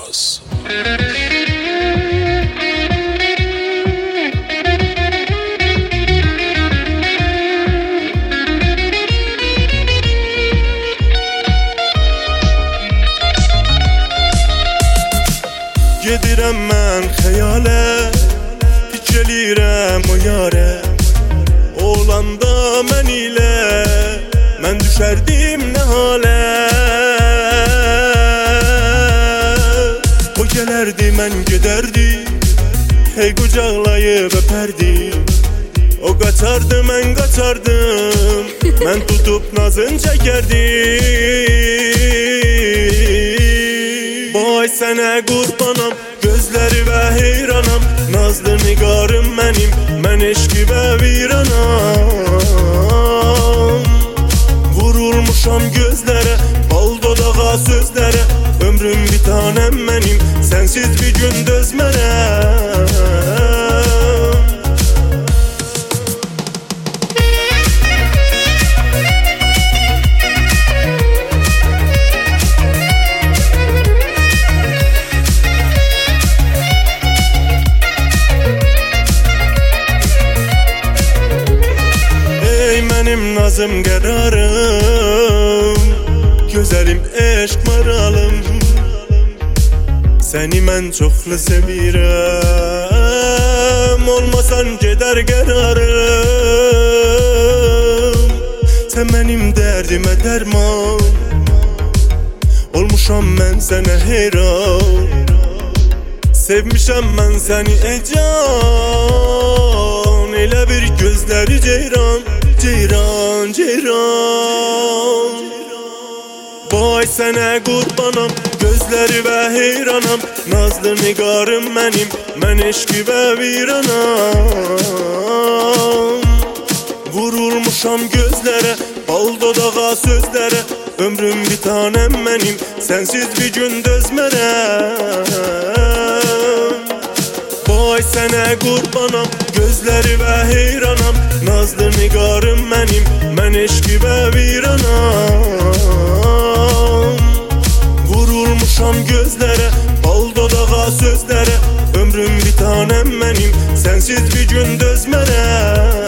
Yılmaz. Gedirəm mən xəyalə, gəlirəm o yarə. Olanda mən ilə, mən düşərdim nə halə. O gələrdi, mən gedərdi, hey qucaqlayıb öpərdi. O qaçardı, mən qaçardım, mən tutub nazın çəkərdim. Boy sənə qurbanam, gözləri və heyranam. Nazlı nigarım mənim, mən eşqi və viranam. Vurulmuşam gözlərə, bal dodağa sözlərə. Ömrüm bir tanem mənim, sənsiz bir gün dözmərəm. Mənim nazım qərarım, gözəlim eşq maralım. Səni mən çoxlu sevirəm, olmasan gedər qərarım. Sən mənim dərdimə dərman, olmuşam mən sənə heyran. Sevmişəm mən səni ey can, elə bir gözləri ceyran. Ceyran, ceyran. Boy sənə qurbanam, gözləri və heyranam. Nazlı nigarım mənim, mən eşqi və viranam. Vurulmuşam gözlərə, bal dodağa sözlərə. Ömrüm bir tanem mənim, sənsiz bir gün dözmərəm. Boy sənə qurbanam, gözləri və heyranam. Nazlı nigarım mənim, mən eşqi və viranam. Vurulmuşam gözlərə, bal dodağa sözlərə. Ömrüm bir tanem mənim, sənsiz bir gün dözmərəm.